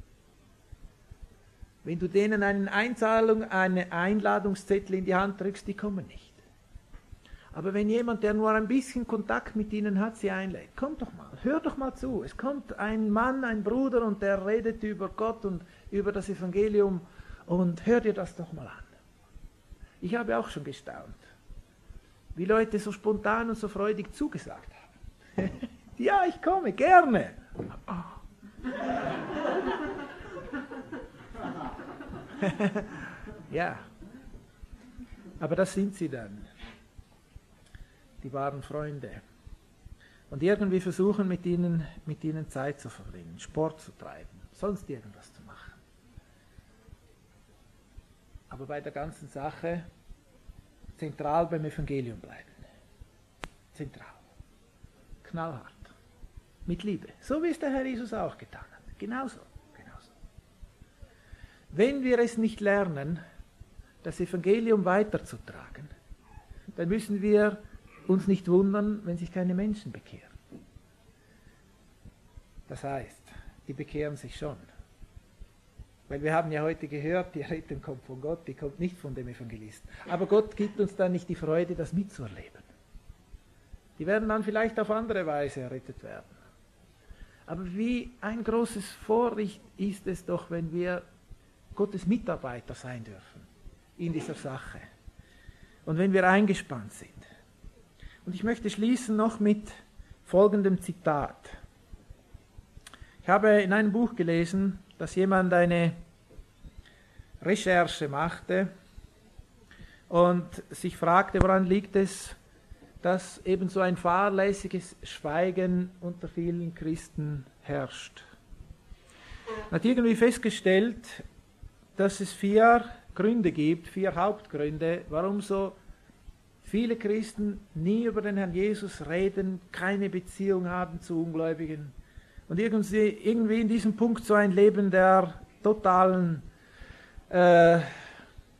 Wenn du denen einen Einzahlung, eine Einladungszettel in die Hand drückst, die kommen nicht. Aber wenn jemand, der nur ein bisschen Kontakt mit ihnen hat, sie einlädt, komm doch mal, hör doch mal zu. Es kommt ein Mann, ein Bruder und der redet über Gott und über das Evangelium und hör dir das doch mal an. Ich habe auch schon gestaunt, wie Leute so spontan und so freudig zugesagt haben. Ja, ich komme, gerne. Oh. Ja, aber das sind sie dann, die wahren Freunde. Und irgendwie versuchen mit ihnen, mit ihnen Zeit zu verbringen, Sport zu treiben, sonst irgendwas zu machen. Aber bei der ganzen Sache zentral beim Evangelium bleiben. Zentral. Knallhart. Mit Liebe. So wie es der Herr Jesus auch getan hat. Genauso. Genauso. Wenn wir es nicht lernen, das Evangelium weiterzutragen, dann müssen wir uns nicht wundern, wenn sich keine Menschen bekehren. Das heißt, die bekehren sich schon. Weil wir haben ja heute gehört, die Rettung kommt von Gott, die kommt nicht von dem Evangelisten. Aber Gott gibt uns dann nicht die Freude, das mitzuerleben. Die werden dann vielleicht auf andere Weise errettet werden. Aber wie ein großes Vorrecht ist es doch, wenn wir Gottes Mitarbeiter sein dürfen in dieser Sache. Und wenn wir eingespannt sind. Und ich möchte schließen noch mit folgendem Zitat. Ich habe in einem Buch gelesen, dass jemand eine Recherche machte und sich fragte, woran liegt es, dass eben so ein fahrlässiges Schweigen unter vielen Christen herrscht. Er hat irgendwie festgestellt, dass es vier Gründe gibt, vier Hauptgründe, warum so viele Christen nie über den Herrn Jesus reden, keine Beziehung haben zu Ungläubigen. Und irgendwie, irgendwie in diesem Punkt so ein Leben der totalen äh,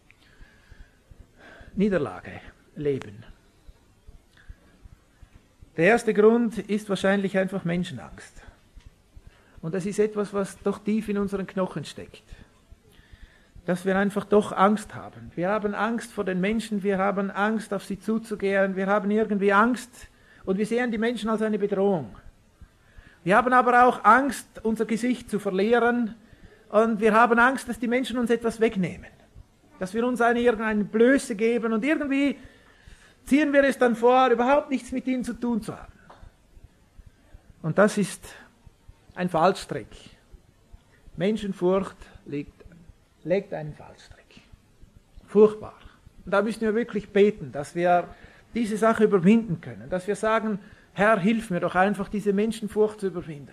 Niederlage leben. Der erste Grund ist wahrscheinlich einfach Menschenangst. Und das ist etwas, was doch tief in unseren Knochen steckt. Dass wir einfach doch Angst haben. Wir haben Angst vor den Menschen, wir haben Angst, auf sie zuzugehen, wir haben irgendwie Angst und wir sehen die Menschen als eine Bedrohung. Wir haben aber auch Angst, unser Gesicht zu verlieren und wir haben Angst, dass die Menschen uns etwas wegnehmen. Dass wir uns eine irgendeine Blöße geben und irgendwie ziehen wir es dann vor, überhaupt nichts mit ihnen zu tun zu haben. Und das ist ein Fallstrick. Menschenfurcht legt, legt einen Fallstrick. Furchtbar. Und da müssen wir wirklich beten, dass wir diese Sache überwinden können. Dass wir sagen, Herr, hilf mir doch einfach, diese Menschenfurcht zu überwinden.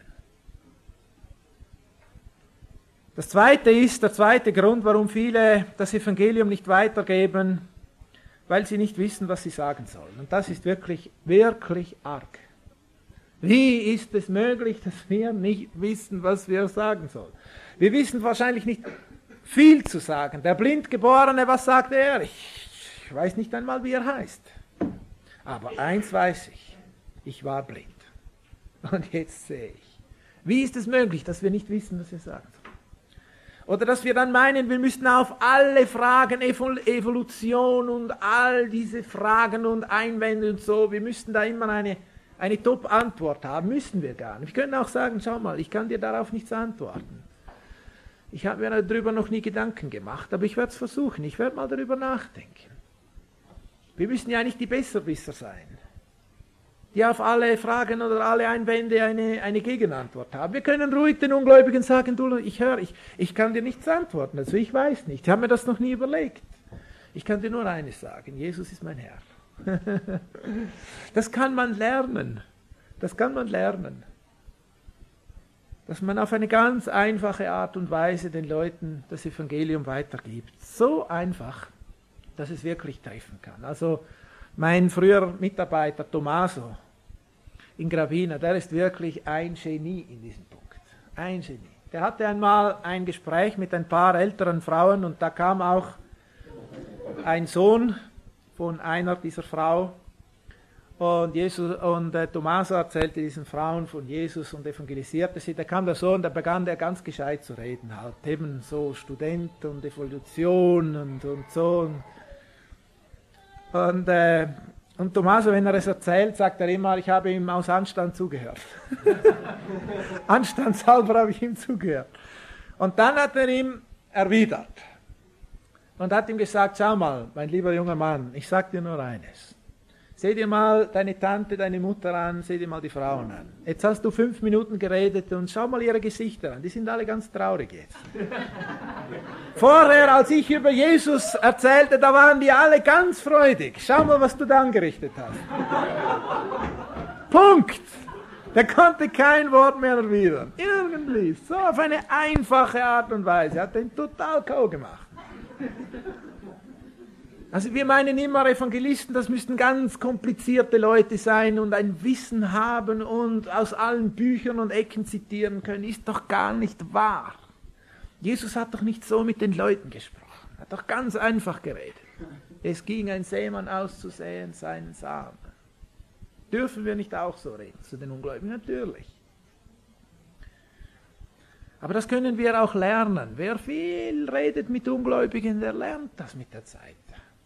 Das zweite ist, der zweite Grund, warum viele das Evangelium nicht weitergeben, weil sie nicht wissen, was sie sagen sollen. Und das ist wirklich, wirklich arg. Wie ist es möglich, dass wir nicht wissen, was wir sagen sollen? Wir wissen wahrscheinlich nicht viel zu sagen. Der Blindgeborene, was sagt er? Ich, ich weiß nicht einmal, wie er heißt. Aber eins weiß ich, ich war blind. Und jetzt sehe ich. Wie ist es möglich, dass wir nicht wissen, was wir sagen sollen? Oder dass wir dann meinen, wir müssten auf alle Fragen, Evolution und all diese Fragen und Einwände und so, wir müssten da immer eine, eine Top-Antwort haben. Müssen wir gar nicht. Wir können auch sagen, schau mal, ich kann dir darauf nichts antworten. Ich habe mir darüber noch nie Gedanken gemacht, aber ich werde es versuchen. Ich werde mal darüber nachdenken. Wir müssen ja nicht die Besserwisser sein, die auf alle Fragen oder alle Einwände eine, eine Gegenantwort haben. Wir können ruhig den Ungläubigen sagen, du, ich höre, ich, ich kann dir nichts antworten, also ich weiß nicht, ich habe mir das noch nie überlegt. Ich kann dir nur eines sagen, Jesus ist mein Herr. Das kann man lernen, das kann man lernen. Dass man auf eine ganz einfache Art und Weise den Leuten das Evangelium weitergibt. So einfach, dass es wirklich treffen kann. Also mein früherer Mitarbeiter Tommaso in Gravina, der ist wirklich ein Genie in diesem Punkt. Ein Genie. Der hatte einmal ein Gespräch mit ein paar älteren Frauen und da kam auch ein Sohn von einer dieser Frau und, Jesus, und äh, Tommaso erzählte diesen Frauen von Jesus und evangelisierte sie. Da kam der Sohn, da begann der ganz gescheit zu reden, halt eben so Student und Evolution und, und so. Und, und äh, Und Tommaso, wenn er es erzählt, sagt er immer, ich habe ihm aus Anstand zugehört. Anstandshalber habe ich ihm zugehört. Und dann hat er ihm erwidert und hat ihm gesagt, schau mal, mein lieber junger Mann, ich sage dir nur eines. Seh dir mal deine Tante, deine Mutter an, seh dir mal die Frauen an. Jetzt hast du fünf Minuten geredet und schau mal ihre Gesichter an, die sind alle ganz traurig jetzt. Vorher, als ich über Jesus erzählte, da waren die alle ganz freudig. Schau mal, was du da angerichtet hast. Punkt. Der konnte kein Wort mehr erwidern. Irgendwie, so auf eine einfache Art und Weise. Hat den total K O gemacht. Also wir meinen immer, Evangelisten, das müssten ganz komplizierte Leute sein und ein Wissen haben und aus allen Büchern und Ecken zitieren können. Ist doch gar nicht wahr. Jesus hat doch nicht so mit den Leuten gesprochen. Er hat doch ganz einfach geredet. Es ging ein Sämann auszusehen, seinen Samen. Dürfen wir nicht auch so reden zu den Ungläubigen? Natürlich. Aber das können wir auch lernen. Wer viel redet mit Ungläubigen, der lernt das mit der Zeit.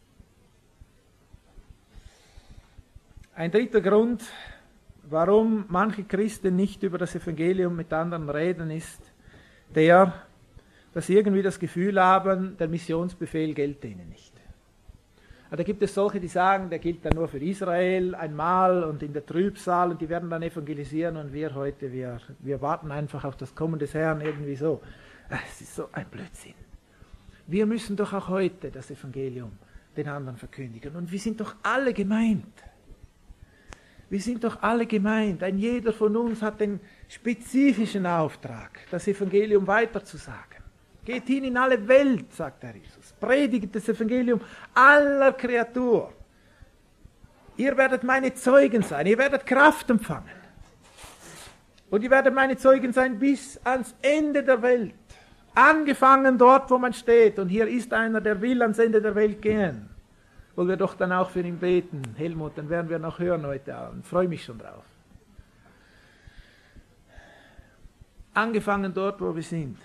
Ein dritter Grund, warum manche Christen nicht über das Evangelium mit anderen reden, ist der, dass sie irgendwie das Gefühl haben, der Missionsbefehl gelte ihnen nicht. Da gibt es solche, die sagen, der gilt dann nur für Israel einmal und in der Trübsal und die werden dann evangelisieren und wir heute, wir, wir warten einfach auf das Kommen des Herrn irgendwie so. Es ist so ein Blödsinn. Wir müssen doch auch heute das Evangelium den anderen verkündigen und wir sind doch alle gemeint. Wir sind doch alle gemeint. Ein jeder von uns hat den spezifischen Auftrag, das Evangelium weiterzusagen. Geht hin in alle Welt, sagt der Jesus. Predigt das Evangelium aller Kreatur. Ihr werdet meine Zeugen sein. Ihr werdet Kraft empfangen. Und ihr werdet meine Zeugen sein bis ans Ende der Welt. Angefangen dort, wo man steht. Und hier ist einer, der will ans Ende der Welt gehen. wollen wir doch dann auch für ihn beten. Helmut, dann werden wir noch hören heute Abend. Ich freue mich schon drauf. Angefangen dort, wo wir sind.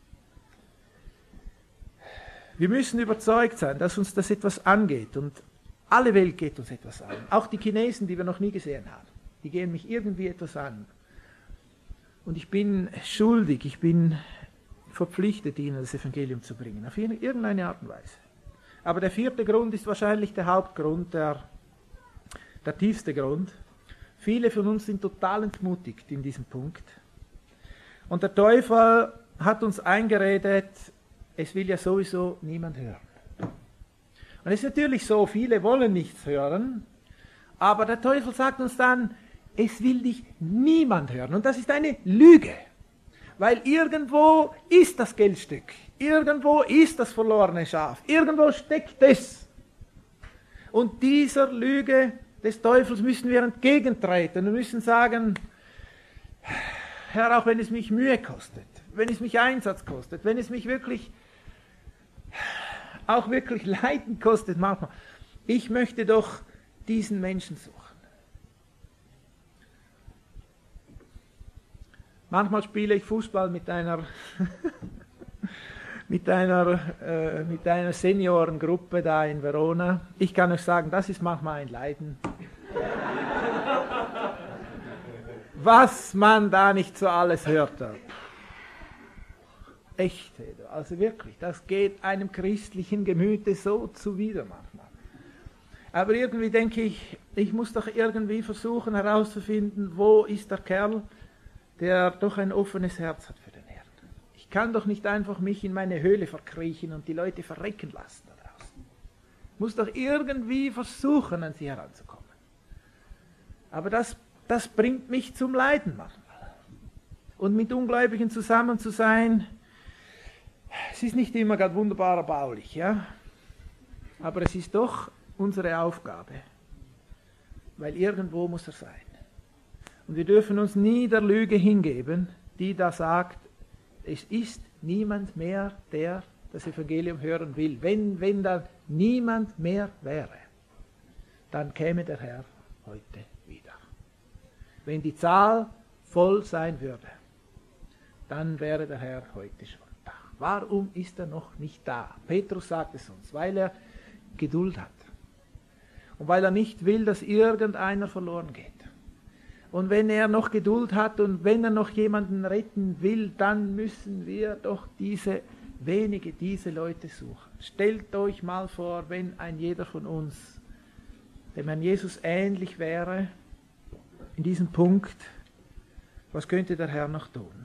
Wir müssen überzeugt sein, dass uns das etwas angeht. Und alle Welt geht uns etwas an. Auch die Chinesen, die wir noch nie gesehen haben. Die gehen mich irgendwie etwas an. Und ich bin schuldig, ich bin verpflichtet, ihnen das Evangelium zu bringen. Auf irgendeine Art und Weise. Aber der vierte Grund ist wahrscheinlich der Hauptgrund, der, der tiefste Grund. Viele von uns sind total entmutigt in diesem Punkt. Und der Teufel hat uns eingeredet, es will ja sowieso niemand hören. Und es ist natürlich so, viele wollen nichts hören, aber der Teufel sagt uns dann, es will dich niemand hören. Und das ist eine Lüge, weil irgendwo ist das Geldstück, irgendwo ist das verlorene Schaf, irgendwo steckt es. Und dieser Lüge des Teufels müssen wir entgegentreten und müssen sagen, Herr, auch wenn es mich Mühe kostet, wenn es mich Einsatz kostet, wenn es mich wirklich, auch wirklich Leiden kostet manchmal, ich möchte doch diesen Menschen suchen. Manchmal spiele ich Fußball mit einer, mit einer, äh, mit einer Seniorengruppe da in Verona. Ich kann euch sagen, das ist manchmal ein Leiden. Was man da nicht so alles hört. Echt, also wirklich, das geht einem christlichen Gemüte so zuwider manchmal. Aber irgendwie denke ich, ich muss doch irgendwie versuchen herauszufinden, wo ist der Kerl, der doch ein offenes Herz hat für den Herrn. Ich kann doch nicht einfach mich in meine Höhle verkriechen und die Leute verrecken lassen da draußen. Ich muss doch irgendwie versuchen, an sie heranzukommen. Aber das Das bringt mich zum Leiden manchmal. Und mit Ungläubigen zusammen zu sein, es ist nicht immer gerade wunderbar erbaulich, ja? Aber es ist doch unsere Aufgabe, weil irgendwo muss er sein. Und wir dürfen uns nie der Lüge hingeben, die da sagt, es ist niemand mehr, der das Evangelium hören will. Wenn, wenn da niemand mehr wäre, dann käme der Herr heute wieder. Wenn die Zahl voll sein würde, dann wäre der Herr heute schon da. Warum ist er noch nicht da? Petrus sagt es uns, weil er Geduld hat. Und weil er nicht will, dass irgendeiner verloren geht. Und wenn er noch Geduld hat und wenn er noch jemanden retten will, dann müssen wir doch diese wenige, diese Leute suchen. Stellt euch mal vor, wenn ein jeder von uns dem Herrn Jesus ähnlich wäre, in diesem Punkt, was könnte der Herr noch tun?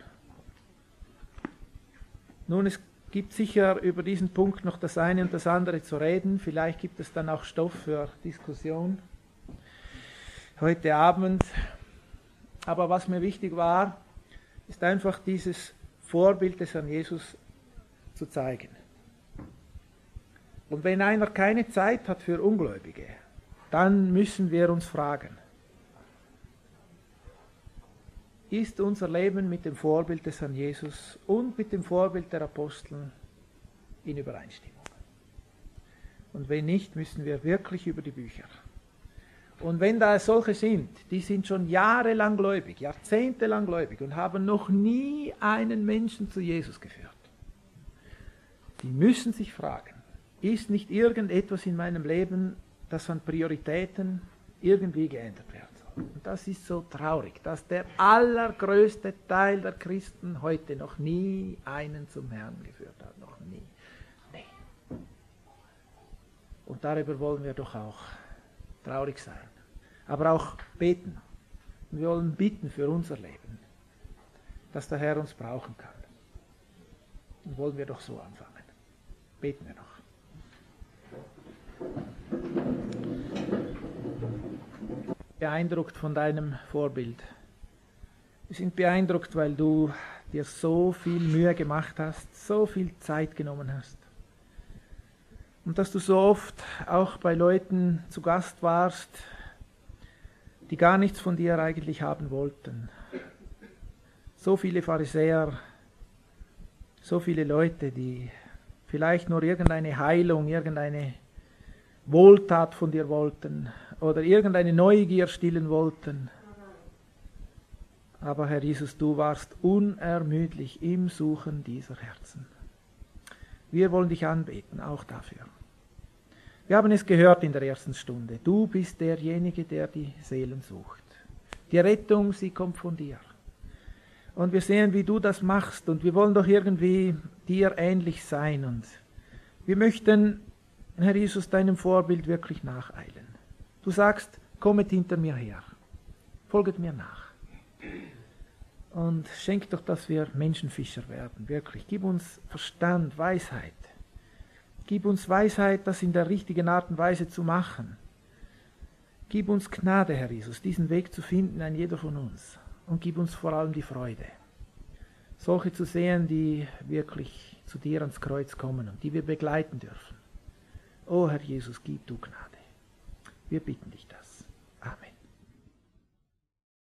Nun, es gibt sicher über diesen Punkt noch das eine und das andere zu reden. Vielleicht gibt es dann auch Stoff für Diskussion heute Abend. Aber was mir wichtig war, ist einfach dieses Vorbild des Herrn Jesus zu zeigen. Und wenn einer keine Zeit hat für Ungläubige, dann müssen wir uns fragen, ist unser Leben mit dem Vorbild des Herrn Jesus und mit dem Vorbild der Apostel in Übereinstimmung? Und wenn nicht, müssen wir wirklich über die Bücher. Und wenn da solche sind, die sind schon jahrelang gläubig, jahrzehntelang gläubig und haben noch nie einen Menschen zu Jesus geführt, die müssen sich fragen, ist nicht irgendetwas in meinem Leben, das an Prioritäten irgendwie geändert werden soll? Und das ist so traurig, dass der allergrößte Teil der Christen heute noch nie einen zum Herrn geführt hat. Noch nie. Nee. Und darüber wollen wir doch auch traurig sein. Aber auch beten. Und wir wollen bitten für unser Leben, dass der Herr uns brauchen kann. Und wollen wir doch so anfangen. Beten wir noch. Beeindruckt von deinem Vorbild. Wir sind beeindruckt, weil du dir so viel Mühe gemacht hast, so viel Zeit genommen hast. Und dass du so oft auch bei Leuten zu Gast warst, die gar nichts von dir eigentlich haben wollten. So viele Pharisäer, so viele Leute, die vielleicht nur irgendeine Heilung, irgendeine Wohltat von dir wollten oder irgendeine Neugier stillen wollten. Aber Herr Jesus, du warst unermüdlich im Suchen dieser Herzen. Wir wollen dich anbeten, auch dafür. Wir haben es gehört in der ersten Stunde. Du bist derjenige, der die Seelen sucht. Die Rettung, sie kommt von dir. Und wir sehen, wie du das machst, und wir wollen doch irgendwie dir ähnlich sein. Und wir möchten, Herr Jesus, deinem Vorbild wirklich nacheilen. Du sagst, kommet hinter mir her, folget mir nach. Und schenk doch, dass wir Menschenfischer werden, wirklich. Gib uns Verstand, Weisheit. Gib uns Weisheit, das in der richtigen Art und Weise zu machen. Gib uns Gnade, Herr Jesus, diesen Weg zu finden, ein jeder von uns. Und gib uns vor allem die Freude, solche zu sehen, die wirklich zu dir ans Kreuz kommen und die wir begleiten dürfen. O Herr Jesus, gib du Gnade. Wir bitten dich das.